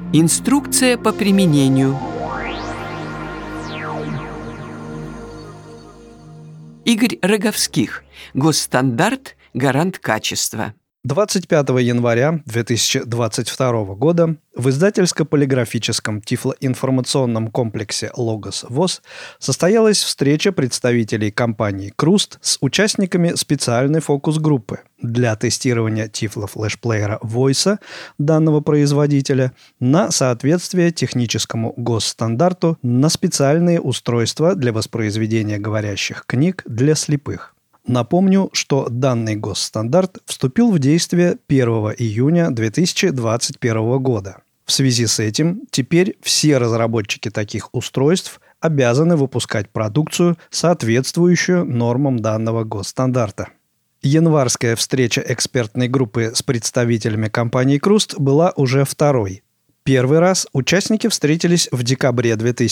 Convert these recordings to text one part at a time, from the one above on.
Инструкция по применению. Игорь Роговских. Госстандарт. Гарант качества. 25 января 2022 года в издательско-полиграфическом тифлоинформационном комплексе «Логос ВОС» состоялась встреча представителей компании «Круст» с участниками специальной фокус-группы для тестирования тифлофлешплеера «Войса» данного производителя на соответствие техническому госстандарту на специальные устройства для воспроизведения говорящих книг для слепых. Напомню, что данный госстандарт вступил в действие 1 июня 2021 года. В связи с этим теперь все разработчики таких устройств обязаны выпускать продукцию, соответствующую нормам данного госстандарта. Январская встреча экспертной группы с представителями компании «Круст» была уже второй. Первый раз участники встретились в декабре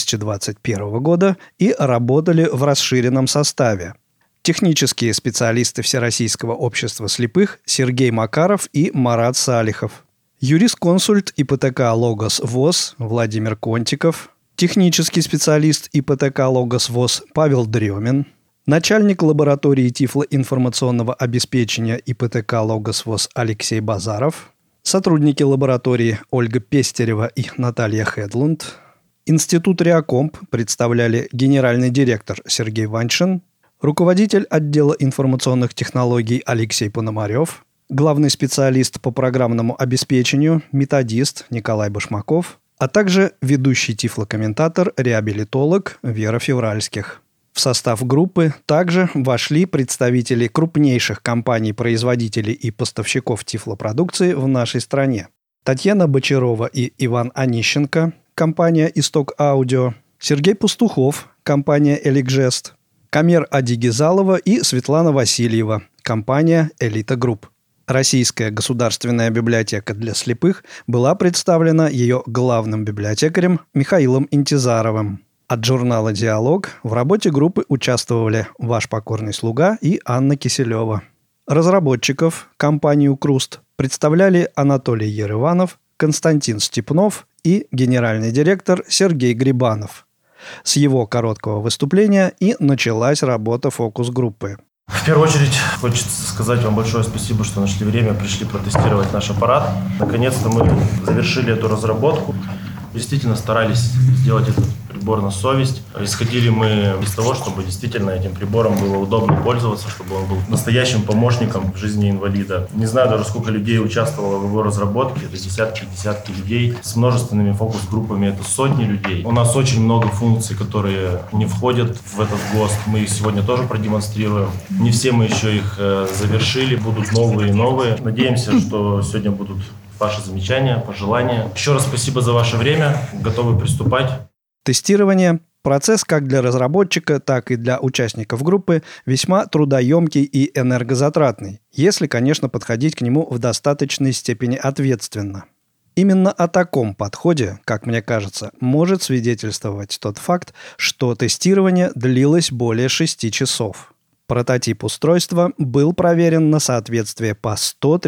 2021 года и работали в расширенном составе. Технические специалисты Всероссийского общества слепых Сергей Макаров и Марат Салихов. Юрисконсульт ИПТК «Логос ВОС» Владимир Контиков. Технический специалист ИПТК «Логос ВОС» Павел Дремин. Начальник лаборатории тифлоинформационного обеспечения ИПТК «Логос ВОС» Алексей Базаров. Сотрудники лаборатории Ольга Пестерева и Наталья Хедлунд. Институт Реакомп представляли генеральный директор Сергей Ваньшин, руководитель отдела информационных технологий Алексей Пономарев, главный специалист по программному обеспечению, методист Николай Башмаков, а также ведущий тифлокомментатор, реабилитолог Вера Февральских. В состав группы также вошли представители крупнейших компаний-производителей и поставщиков тифлопродукции в нашей стране. Татьяна Бочарова и Иван Онищенко, компания «Исток Аудио», Сергей Пастухов, компания «Эликжест», Камер Адигизалова и Светлана Васильева, компания «Элита Групп». Российская государственная библиотека для слепых была представлена ее главным библиотекарем Михаилом Интизаровым. От журнала «Диалог» в работе группы участвовали ваш покорный слуга и Анна Киселева. Разработчиков, компанию «Круст», представляли Анатолий Ерыванов, Константин Степнов и генеральный директор Сергей Грибанов. С его короткого выступления и началась работа фокус-группы. В первую очередь хочется сказать вам большое спасибо, что нашли время, пришли протестировать наш аппарат. Наконец-то мы завершили эту разработку. Действительно старались сделать этот прибор на совесть. Исходили мы из того, чтобы действительно этим прибором было удобно пользоваться, чтобы он был настоящим помощником в жизни инвалида. Не знаю даже, сколько людей участвовало в его разработке. Это десятки людей. С множественными фокус-группами это сотни людей. У нас очень много функций, которые не входят в этот ГОСТ. Мы их сегодня тоже продемонстрируем. Не все мы еще их завершили. Будут новые и новые. Надеемся, что сегодня будут ваши замечания, пожелания. Еще раз спасибо за ваше время. Готовы приступать. Тестирование – процесс как для разработчика, так и для участников группы весьма трудоемкий и энергозатратный, если, конечно, подходить к нему в достаточной степени ответственно. Именно о таком подходе, как мне кажется, может свидетельствовать тот факт, что тестирование длилось более 6 часов. Прототип устройства был проверен на соответствие по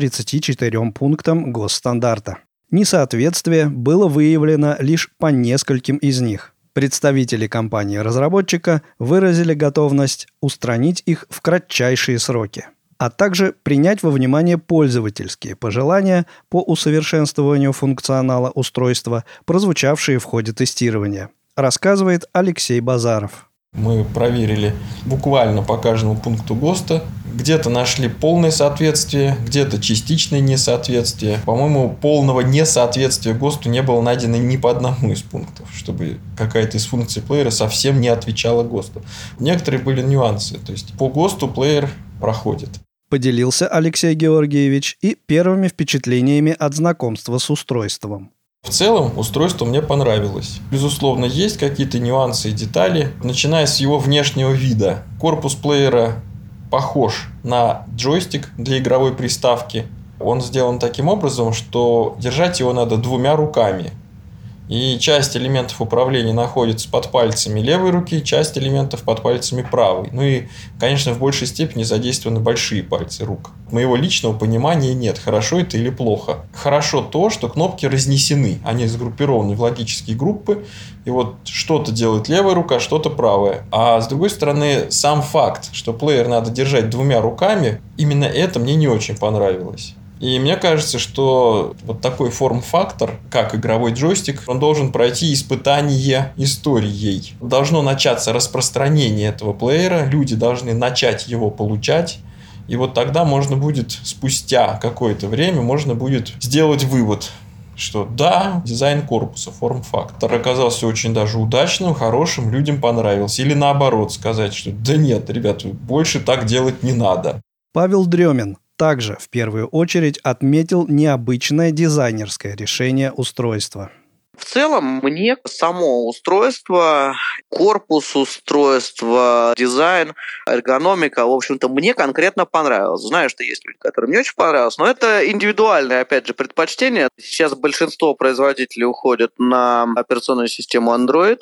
134 пунктам госстандарта. Несоответствие было выявлено лишь по нескольким из них. Представители компании-разработчика выразили готовность устранить их в кратчайшие сроки, а также принять во внимание пользовательские пожелания по усовершенствованию функционала устройства, прозвучавшие в ходе тестирования, рассказывает Алексей Базаров. Мы проверили буквально по каждому пункту ГОСТа. Где-то нашли полное соответствие, где-то частичное несоответствие. По-моему, полного несоответствия ГОСТу не было найдено ни по одному из пунктов, чтобы какая-то из функций плеера совсем не отвечала ГОСТу. Некоторые были нюансы, то есть по ГОСТу плеер проходит. Поделился Алексей Георгиевич и первыми впечатлениями от знакомства с устройством. В целом, устройство мне понравилось. Безусловно, есть какие-то нюансы и детали, начиная с его внешнего вида. Корпус плеера похож на джойстик для игровой приставки. Он сделан таким образом, что держать его надо двумя руками. И часть элементов управления находится под пальцами левой руки, часть элементов под пальцами правой. Ну и, конечно, в большей степени задействованы большие пальцы рук. Моего личного понимания нет, хорошо это или плохо. Хорошо то, что кнопки разнесены, они сгруппированы в логические группы, и вот что-то делает левая рука, что-то правая. А с другой стороны, сам факт, что плеер надо держать двумя руками, именно это мне не очень понравилось. И мне кажется, что вот такой форм-фактор, как игровой джойстик, он должен пройти испытание историей. Должно начаться распространение этого плеера, люди должны начать его получать. И вот тогда можно будет, спустя какое-то время, можно будет сделать вывод, что да, дизайн корпуса, форм-фактор оказался очень даже удачным, хорошим, людям понравился. Или наоборот сказать, что да нет, ребята, больше так делать не надо. Павел Дремин также в первую очередь отметил необычное дизайнерское решение устройства. В целом, мне само устройство, корпус устройства, дизайн, эргономика, в общем-то, мне конкретно понравилось. Знаю, что есть люди, которым не очень понравилось, но это индивидуальное, опять же, предпочтение. Сейчас большинство производителей уходят на операционную систему Android,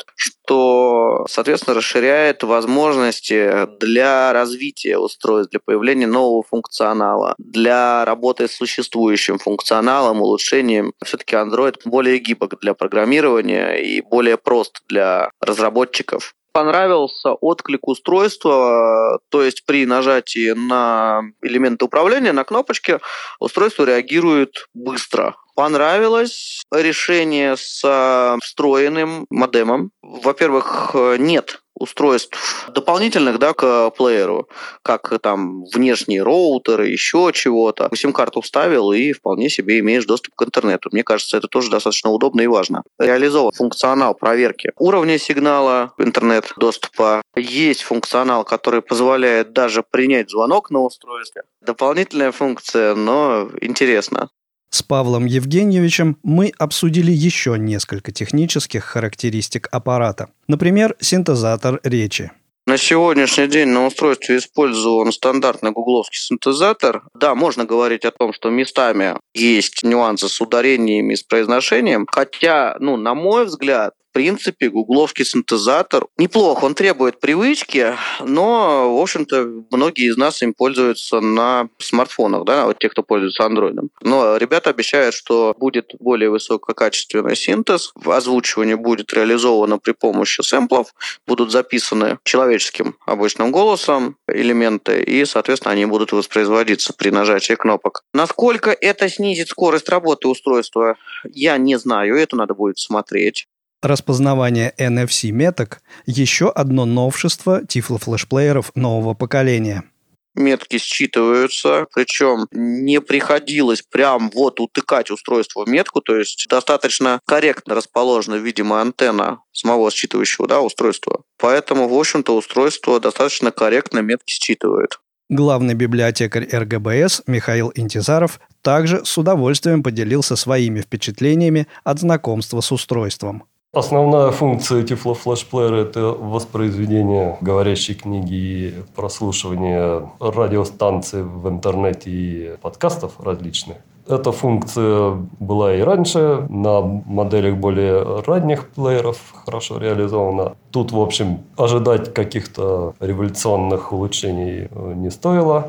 что, соответственно, расширяет возможности для развития устройств, для появления нового функционала, для работы с существующим функционалом, улучшением. Все-таки Android более гибок для программирования и более прост для разработчиков. Понравился отклик устройства, то есть при нажатии на элементы управления, на кнопочки, устройство реагирует быстро. Понравилось решение с встроенным модемом. Во-первых, нет устройств дополнительных, к плееру, как там внешние роутеры, еще чего-то. Сим-карту вставил и вполне себе имеешь доступ к интернету. Мне кажется, это тоже достаточно удобно и важно. Реализован функционал проверки уровня сигнала интернет-доступа. Есть функционал, который позволяет даже принять звонок на устройстве. Дополнительная функция, но интересно. С Павлом Евгеньевичем мы обсудили еще несколько технических характеристик аппарата. Например, синтезатор речи. На сегодняшний день на устройстве использован стандартный гугловский синтезатор. Да, можно говорить о том, что местами есть нюансы с ударениями и с произношением, хотя, на мой взгляд, в принципе, гугловский синтезатор неплох, он требует привычки, но, в общем-то, многие из нас им пользуются на смартфонах, те, кто пользуется андроидом. Но ребята обещают, что будет более высококачественный синтез, озвучивание будет реализовано при помощи сэмплов, будут записаны человеческим обычным голосом элементы, и, соответственно, они будут воспроизводиться при нажатии кнопок. Насколько это снизит скорость работы устройства, я не знаю, это надо будет смотреть. Распознавание NFC-меток – еще одно новшество тифлофлешплееров нового поколения. Метки считываются, причем не приходилось прям утыкать устройство в метку, то есть достаточно корректно расположена, видимо, антенна самого считывающего устройства. Поэтому, в общем-то, устройство достаточно корректно метки считывает. Главный библиотекарь РГБС Михаил Интизаров также с удовольствием поделился своими впечатлениями от знакомства с устройством. Основная функция тифлофлешплеера – это воспроизведение говорящей книги и прослушивание радиостанций в интернете и подкастов различных. Эта функция была и раньше, на моделях более ранних плееров хорошо реализована. Тут, в общем, ожидать каких-то революционных улучшений не стоило.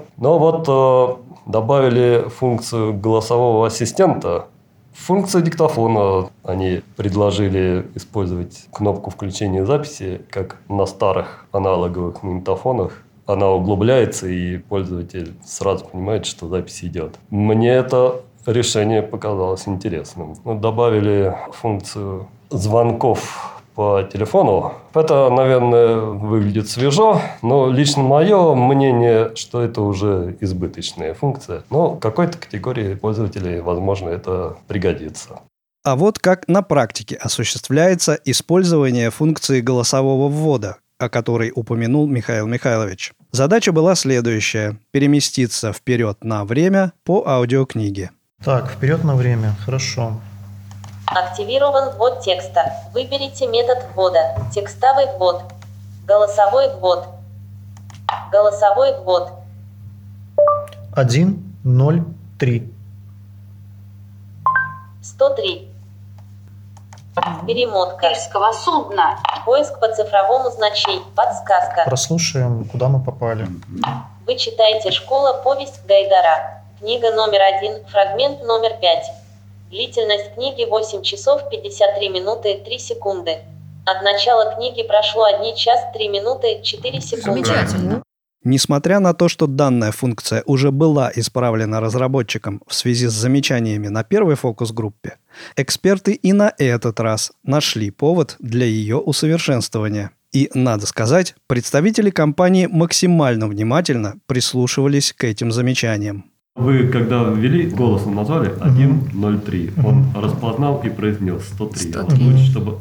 Но добавили функцию голосового ассистента. Функция диктофона. Они предложили использовать кнопку включения записи, как на старых аналоговых магнитофонах. Она углубляется, и пользователь сразу понимает, что запись идет. Мне это решение показалось интересным. Добавили функцию звонков по телефону. Это, наверное, выглядит свежо, но лично мое мнение, что это уже избыточная функция. Но какой-то категории пользователей, возможно, это пригодится. А вот как на практике осуществляется использование функции голосового ввода, о которой упомянул Михаил Михайлович. Задача была следующая – переместиться вперед на время по аудиокниге. Так, вперед на время, хорошо. Активирован ввод текста. Выберите метод ввода. Текстовый ввод. Голосовой ввод. Голосовой ввод. 1, 0, 3. 103. Перемотка. Судна. Поиск по цифровому значению. Подсказка. Прослушаем, куда мы попали. Вы читаете «Школа. Повесть Гайдара». Книга номер 1, фрагмент номер 5. Длительность книги 8 часов 53 минуты 3 секунды. От начала книги прошло 1 час 3 минуты 4 секунды. Замечательно. Несмотря на то, что данная функция уже была исправлена разработчиком в связи с замечаниями на первой фокус-группе, эксперты и на этот раз нашли повод для ее усовершенствования. И, надо сказать, представители компании максимально внимательно прислушивались к этим замечаниям. Вы, когда ввели, голосом назвали 1.03, он распознал и произнес 103. Лучше, чтобы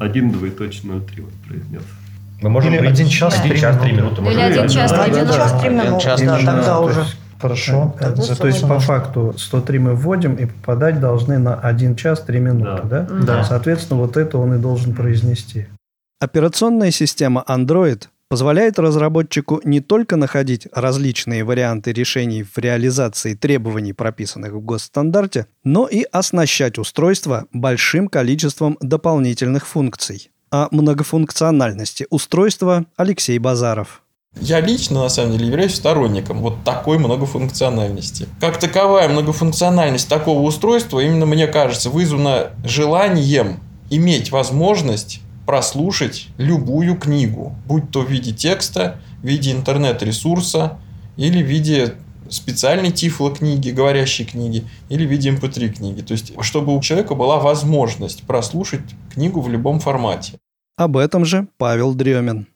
1.03 он произнес. Мы можем Или 1 час 3 минуты. Или 1 час 3 минуты. 1 час 3 минуты. Да, Тогда уже. Хорошо. То есть по факту 103 мы вводим и попадать должны на 1 час 3 минуты, да? Да. Соответственно, вот это он и должен произнести. Операционная система Android позволяет разработчику не только находить различные варианты решений в реализации требований, прописанных в госстандарте, но и оснащать устройство большим количеством дополнительных функций. О многофункциональности устройства Алексей Базаров. Я лично, на самом деле, являюсь сторонником вот такой многофункциональности. Как таковая многофункциональность такого устройства, именно, мне кажется, вызвана желанием иметь возможность прослушать любую книгу, будь то в виде текста, в виде интернет-ресурса или в виде специальной тифлокниги, говорящей книги, или в виде MP3 книги. То есть, чтобы у человека была возможность прослушать книгу в любом формате. Об этом же Павел Дремин.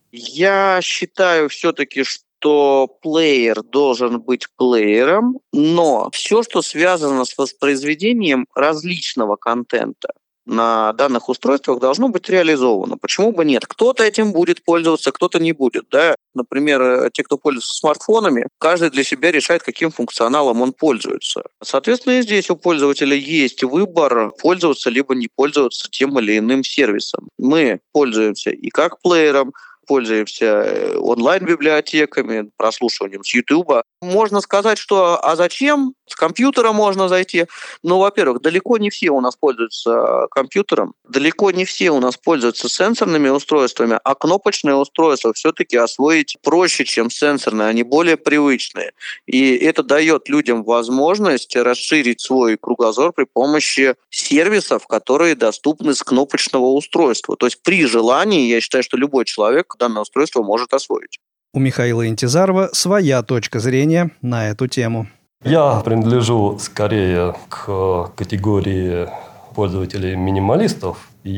Я считаю все-таки, что плеер должен быть плеером, но все, что связано с воспроизведением различного контента на данных устройствах, должно быть реализовано. Почему бы нет? Кто-то этим будет пользоваться, кто-то не будет. Да? Например, те, кто пользуется смартфонами, каждый для себя решает, каким функционалом он пользуется. Соответственно, и здесь у пользователя есть выбор пользоваться либо не пользоваться тем или иным сервисом. Мы пользуемся и как плеером, пользуемся онлайн-библиотеками, прослушиванием с YouTube. Можно сказать, что а зачем? С компьютера можно зайти. Но, во-первых, далеко не все у нас пользуются компьютером, далеко не все у нас пользуются сенсорными устройствами, а кнопочные устройства все-таки освоить проще, чем сенсорные, они более привычные. И это дает людям возможность расширить свой кругозор при помощи сервисов, которые доступны с кнопочного устройства. То есть при желании, я считаю, что любой человек данное устройство может освоить. У Михаила Интизарова своя точка зрения на эту тему. Я принадлежу скорее к категории пользователей-минималистов.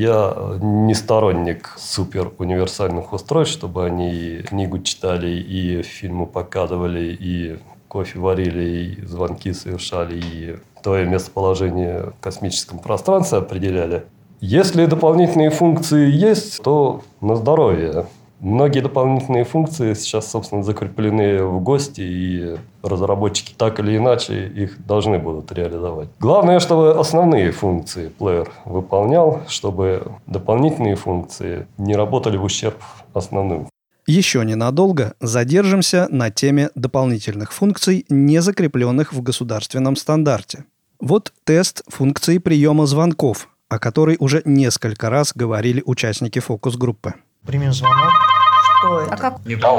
Я не сторонник супер универсальных устройств, чтобы они книгу читали и фильмы показывали, и кофе варили, и звонки совершали, и твое местоположение в космическом пространстве определяли. Если дополнительные функции есть, то на здоровье. Многие дополнительные функции сейчас, собственно, закреплены в ГОСТе, и разработчики так или иначе их должны будут реализовать. Главное, чтобы основные функции плеер выполнял, чтобы дополнительные функции не работали в ущерб основным. Еще ненадолго задержимся на теме дополнительных функций, не закрепленных в государственном стандарте. Вот тест функции приема звонков, о которой уже несколько раз говорили участники фокус-группы. Примем звонок. Что это?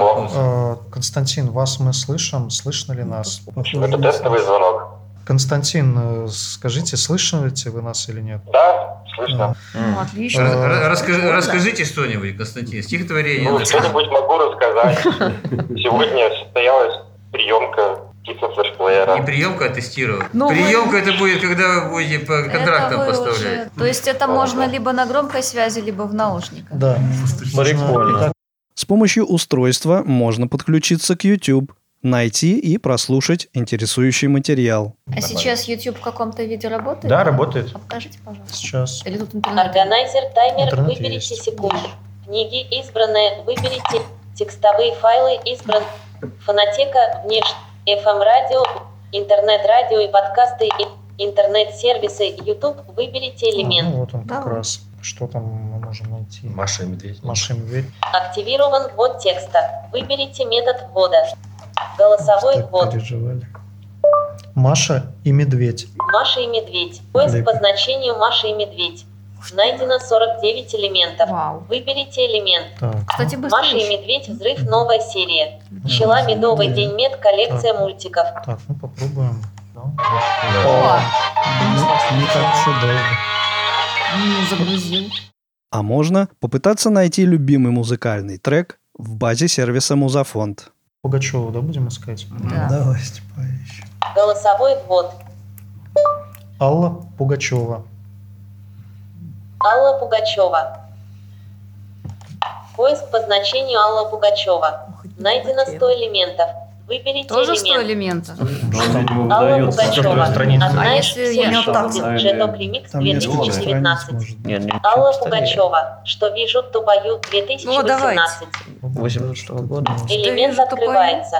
Константин, вас мы слышим. Слышно ли нас? Это тестовый звонок. Константин, скажите, слышите вы нас или нет? Да, слышно. Отлично. Расскажите что-нибудь, Константин, стихотворение. Что-нибудь могу рассказать. Сегодня состоялась приемка тифлофлешплеера. Не приемка, а тестирование. Приемка это будет, когда вы будете по контрактам поставлять. То есть это можно либо на громкой связи, либо в наушниках. Да. Прикольно. С помощью устройства можно подключиться к YouTube, найти и прослушать интересующий материал. А сейчас YouTube в каком-то виде работает? Да, работает. А покажите, пожалуйста. Сейчас. Или тут интернет? Органайзер, таймер, Интернет выберите есть. секунду. Книги избранные, выберите. Текстовые файлы избран. Фонотека, внешне. FM-радио, интернет-радио и подкасты, интернет-сервисы, YouTube. Выберите элемент. Вот он как Давай. раз. Что там мы можем найти? Маша и медведь. Маша и медведь. Активирован ввод текста. Выберите метод ввода. Голосовой Так ввод. переживали. Маша и медведь. Маша и медведь. Поиск Лепи. по значению Маша и медведь. Найдено 49 элементов. Вау. Выберите элемент. Так, Кстати, быстро. Маша и Медведь, взрыв, новая серия. Пчела, медовый день, мед, коллекция мультиков. так, ну попробуем. Ну, О, не так уж и долго. загрузил. А можно попытаться найти любимый музыкальный трек в базе сервиса Музафонд. Пугачеву, да, будем искать? Да. Давайте поищем. Голосовой ввод. Алла Пугачева. Алла Пугачева. Поиск по значению Алла Пугачева. Найдено 100 элементов. Выберите Тоже 100 элемент. элементов? Алла Пугачева. Одна из если я не всех вот так шуток. вот? Жеток ремикс Там несколько страниц 2019. может быть. Алла Пугачева. Что вижу, то пою 2018. 18 года. Элемент вижу, то пою. открывается.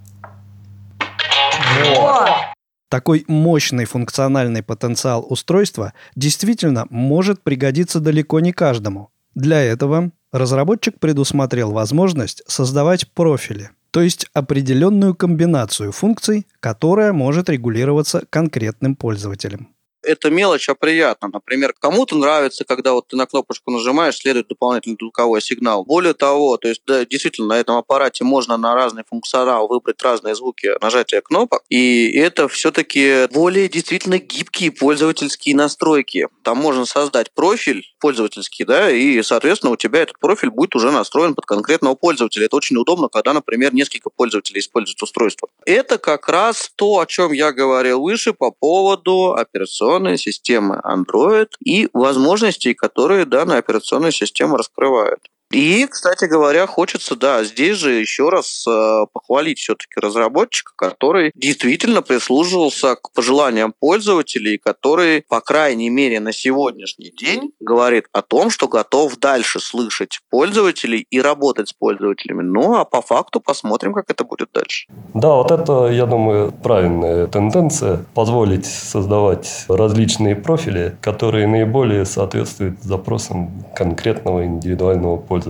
О, Такой мощный функциональный потенциал устройства действительно может пригодиться далеко не каждому. Для этого разработчик предусмотрел возможность создавать профили, то есть определенную комбинацию функций, которая может регулироваться конкретным пользователем. Это мелочь, а приятно. Например, кому-то нравится, когда вот ты на кнопочку нажимаешь, следует дополнительный звуковой сигнал. Более того, то есть, да, действительно, на этом аппарате можно на разный функционал выбрать разные звуки нажатия кнопок, и это все-таки более действительно гибкие пользовательские настройки. Там можно создать профиль пользовательский, да, и, соответственно, у тебя этот профиль будет уже настроен под конкретного пользователя. Это очень удобно, когда, например, несколько пользователей используют устройство. Это как раз то, о чем я говорил выше по поводу операционной системы Android и возможностей, которые данная операционная система раскрывает. И, кстати говоря, хочется, да, здесь же еще раз похвалить все-таки разработчика, который действительно прислушивался к пожеланиям пользователей, который, по крайней мере, на сегодняшний день говорит о том, что готов дальше слышать пользователей и работать с пользователями. Ну, а по факту посмотрим, как это будет дальше. Да, вот это, я думаю, правильная тенденция – позволить создавать различные профили, которые наиболее соответствуют запросам конкретного индивидуального пользователя.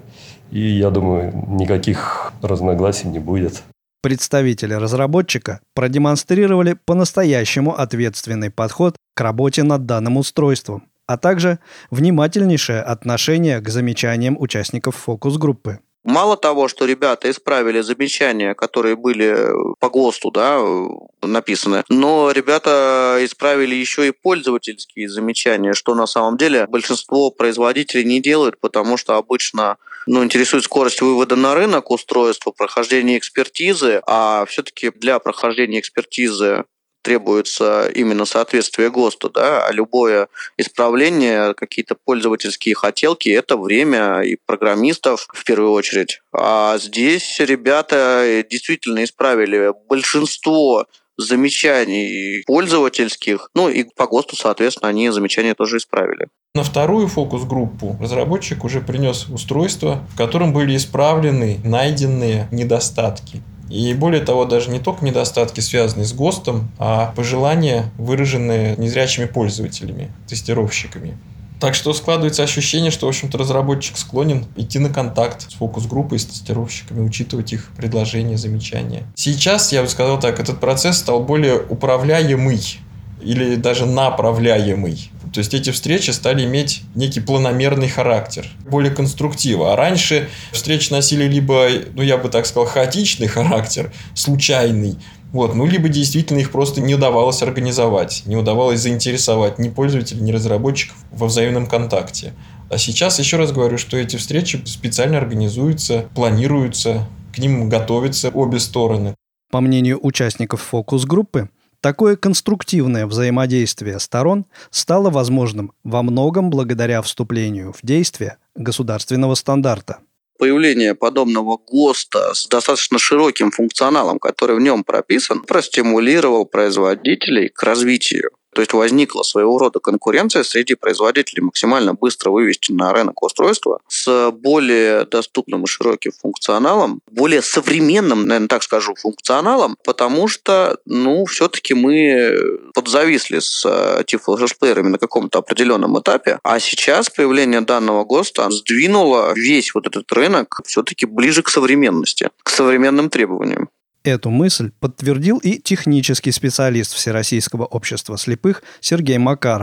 И, я думаю, никаких разногласий не будет. Представители разработчика продемонстрировали по-настоящему ответственный подход к работе над данным устройством, а также внимательнейшее отношение к замечаниям участников фокус-группы. Мало того, что ребята исправили замечания, которые были по ГОСТу, да, написаны, но ребята исправили еще и пользовательские замечания, что на самом деле большинство производителей не делают, потому что обычно интересует скорость вывода на рынок устройства, прохождение экспертизы, а все-таки для прохождения экспертизы требуется именно соответствие ГОСТу, да, а любое исправление, какие-то пользовательские хотелки – это время и программистов в первую очередь. А здесь ребята действительно исправили большинство замечаний пользовательских, и по ГОСТу, соответственно, они замечания тоже исправили. На вторую фокус-группу разработчик уже принес устройство, в котором были исправлены найденные недостатки. И более того, даже не только недостатки, связанные с ГОСТом, а пожелания, выраженные незрячими пользователями, тестировщиками. Так что складывается ощущение, что, в общем-то, разработчик склонен идти на контакт с фокус-группой, с тестировщиками, учитывать их предложения, замечания. Сейчас, я бы сказал так, этот процесс стал более управляемый или даже направляемый. То есть эти встречи стали иметь некий планомерный характер, более конструктивно. А раньше встречи носили либо, я бы так сказал, хаотичный характер, случайный, либо действительно их просто не удавалось организовать, не удавалось заинтересовать ни пользователей, ни разработчиков во взаимном контакте. А сейчас, еще раз говорю, что эти встречи специально организуются, планируются, к ним готовятся обе стороны. По мнению участников фокус-группы, такое конструктивное взаимодействие сторон стало возможным во многом благодаря вступлению в действие государственного стандарта. Появление подобного ГОСТа с достаточно широким функционалом, который в нем прописан, простимулировал производителей к развитию. То есть возникла своего рода конкуренция среди производителей максимально быстро вывести на рынок устройства с более доступным и широким функционалом, более современным, наверное, так скажу, функционалом, потому что, все-таки мы подзависли с Tiflo-флешплеерами на каком-то определенном этапе, а сейчас появление данного ГОСТа сдвинуло весь этот рынок все-таки ближе к современности, к современным требованиям. Эту мысль подтвердил и технический специалист Всероссийского общества слепых Сергей Макаров.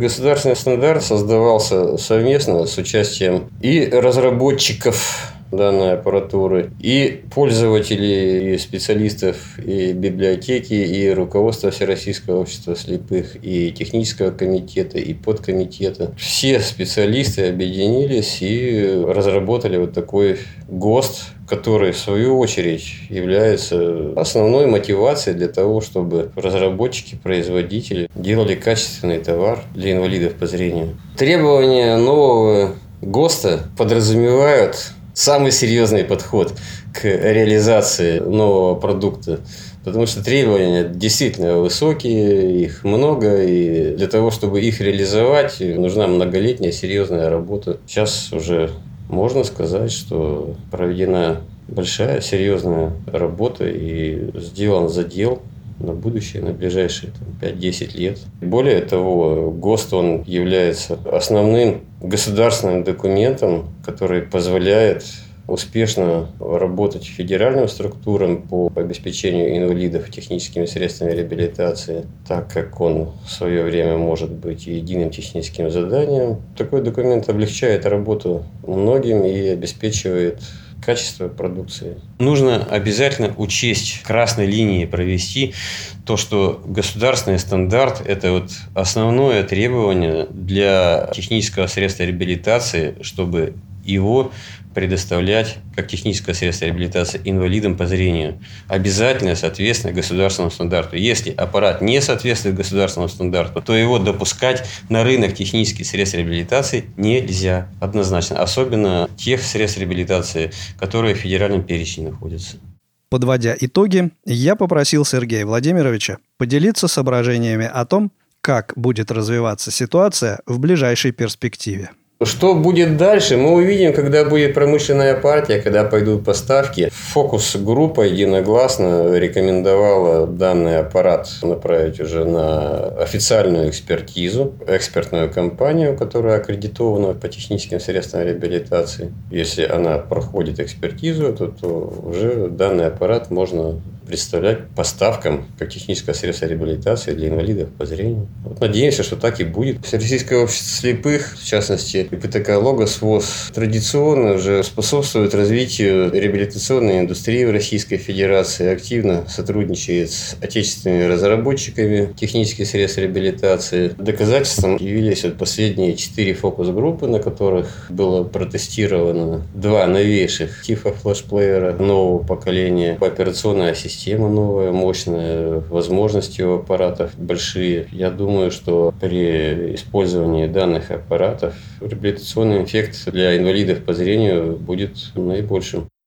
Государственный стандарт создавался совместно с участием и разработчиков данной аппаратуры, и пользователей, и специалистов, и библиотеки, и руководства Всероссийского общества слепых, и технического комитета, и подкомитета. Все специалисты объединились и разработали вот такой ГОСТ, который, в свою очередь, является основной мотивацией для того, чтобы разработчики, производители делали качественный товар для инвалидов по зрению. Требования нового ГОСТа подразумевают самый серьезный подход к реализации нового продукта, потому что требования действительно высокие, их много, и для того, чтобы их реализовать, нужна многолетняя серьезная работа. Сейчас уже можно сказать, что проведена большая серьезная работа и сделан задел на будущее, на ближайшие 5-10 лет. Более того, ГОСТ он является основным государственным документом, который позволяет успешно работать федеральным структурам по обеспечению инвалидов техническими средствами реабилитации, так как он в свое время может быть и единым техническим заданием. Такой документ облегчает работу многим и обеспечивает качество продукции. Нужно обязательно учесть, красной линией провести то, что государственный стандарт – это вот основное требование для технического средства реабилитации, чтобы его предоставлять как техническое средство реабилитации инвалидам по зрению. Обязательно соответственно государственному стандарту. Если аппарат не соответствует государственному стандарту, то его допускать на рынок технических средств реабилитации нельзя. Однозначно. Особенно тех средств реабилитации, которые в федеральном перечне находятся. Подводя итоги, я попросил Сергея Владимировича поделиться соображениями о том, как будет развиваться ситуация в ближайшей перспективе. Что будет дальше, мы увидим, когда будет промышленная партия, когда пойдут поставки. Фокус-группа единогласно рекомендовала данный аппарат направить уже на официальную экспертизу, экспертную компанию, которая аккредитована по техническим средствам реабилитации. Если она проходит экспертизу, то уже данный аппарат можно представлять поставкам как техническое средство реабилитации для инвалидов по зрению. Надеемся, что так и будет. Всероссийское общество слепых, в частности, ИПТК «Логос ВОС», традиционно уже способствует развитию реабилитационной индустрии в Российской Федерации, активно сотрудничает с отечественными разработчиками технических средств реабилитации. Доказательством явились последние 4 фокус-группы, на которых было протестировано 2 новейших тифлофлешплеера нового поколения, операционная система новая, мощная, возможности у аппаратов большие. Я думаю, что при использовании данных аппаратов реабилитационный эффект для инвалидов по зрению будет наибольшим.